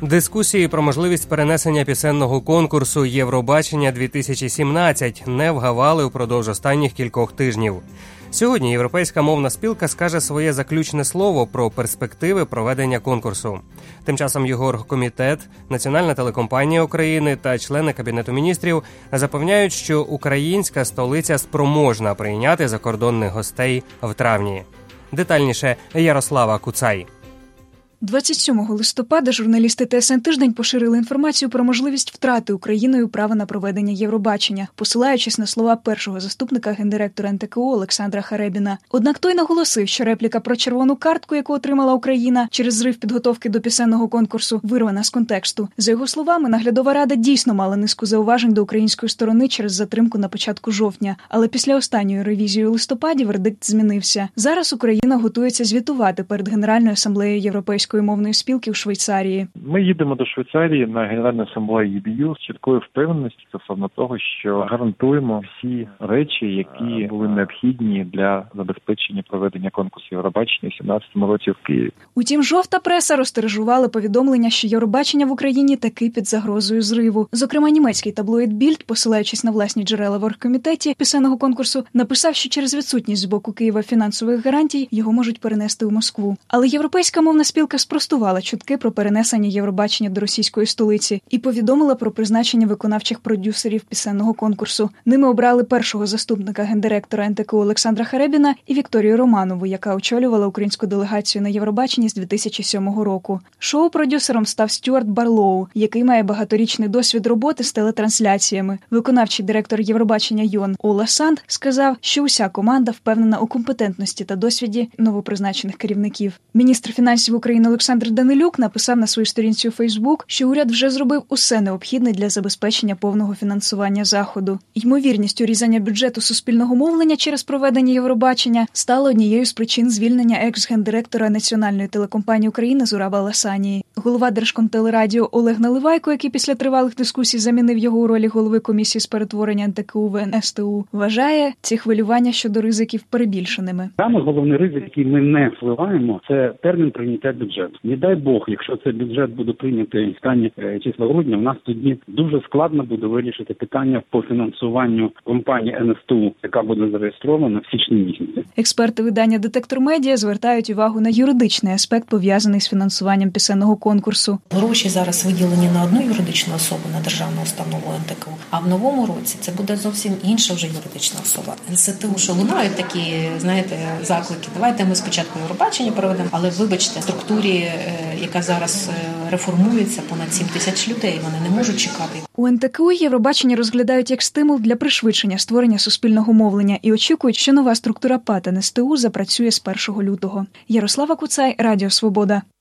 Дискусії про можливість перенесення пісенного конкурсу «Євробачення-2017» не вгавали упродовж останніх кількох тижнів. Сьогодні Європейська мовна спілка скаже своє заключне слово про перспективи проведення конкурсу. Тим часом його оргкомітет, Національна телекомпанія України та члени Кабінету міністрів запевняють, що українська столиця спроможна прийняти закордонних гостей в травні. Детальніше Ярослава Куцай. 27 листопада журналісти ТСН «Тиждень» поширили інформацію про можливість втрати Україною права на проведення Євробачення, посилаючись на слова першого заступника гендиректора НТКУ Олександра Харебіна. Однак той наголосив, що репліка про червону картку, яку отримала Україна через зрив підготовки до пісенного конкурсу, вирвана з контексту. За його словами, наглядова рада дійсно мала низку зауважень до української сторони через затримку на початку жовтня. Але після останньої ревізії у листопаді вердикт змінився. Зараз Україна готується звітувати перед Генеральною асамблеєю Європейської мовної спілки у Швейцарії. Ми їдемо до Швейцарії на Генеральну асамблею ЄБЮ з чіткою впевненістю стосовно того, що гарантуємо всі речі, які були необхідні для забезпечення проведення конкурсу Євробачення у 2017 році в Києві. Утім, жовта преса розтиражувала повідомлення, що Євробачення в Україні таки під загрозою зриву. Зокрема, німецький таблоїд Більд, посилаючись на власні джерела в оргкомітеті пісенного конкурсу, написав, що через відсутність з боку Києва фінансових гарантій його можуть перенести у Москву. Але Європейська мовна спілка спростувала чутки про перенесення Євробачення до російської столиці і повідомила про призначення виконавчих продюсерів пісенного конкурсу. Ними обрали першого заступника гендиректора НТКУ Олександра Харебіна і Вікторію Романову, яка очолювала українську делегацію на Євробаченні з 2007 року. Шоу-продюсером став Стюарт Барлоу, який має багаторічний досвід роботи з телетрансляціями. Виконавчий директор Євробачення Йон Ола Санд сказав, що уся команда впевнена у компетентності та досвіді новопризначених керівників. Міністр фінансів України Олександр Данилюк написав на своїй сторінці у Фейсбук, що уряд вже зробив усе необхідне для забезпечення повного фінансування заходу. Ймовірність урізання бюджету суспільного мовлення через проведення Євробачення стала однією з причин звільнення екс-гендиректора Національної телекомпанії України Зураба Ласанії. Голова Держкомтелерадіо Олег Наливайко, який після тривалих дискусій замінив його у ролі голови комісії з перетворення НТКУ в НСТУ, вважає ці хвилювання щодо ризиків перебільшеними. Саме головний ризик, який ми не впливаємо, це термін прийняття бюджету. Не дай Бог, якщо цей бюджет буде прийнятий в останні числа грудня, в нас тоді дуже складно буде вирішити питання по фінансуванню компанії НСТУ, яка буде зареєстрована в січні місяці. Експерти видання «Детектор Медіа» звертають увагу на юридичний аспект, пов'язаний з фінансуванням пісенного конкурсу. Гроші зараз виділені на одну юридичну особу, на державну установу НТКУ, а в новому році це буде зовсім інша вже юридична особа. НСТУ, що лунають такі, знаєте, заклики. Давайте ми спочатку Євробачення проведемо, але вибачте, в структурі, яка зараз реформується, понад 7 тисяч людей, вони не можуть чекати. У НТКУ Євробачення розглядають як стимул для пришвидшення створення суспільного мовлення і очікують, що нова структура ПАТ НСТУ запрацює з 1 лютого. Ярослава Куцай, Радіо Свобода.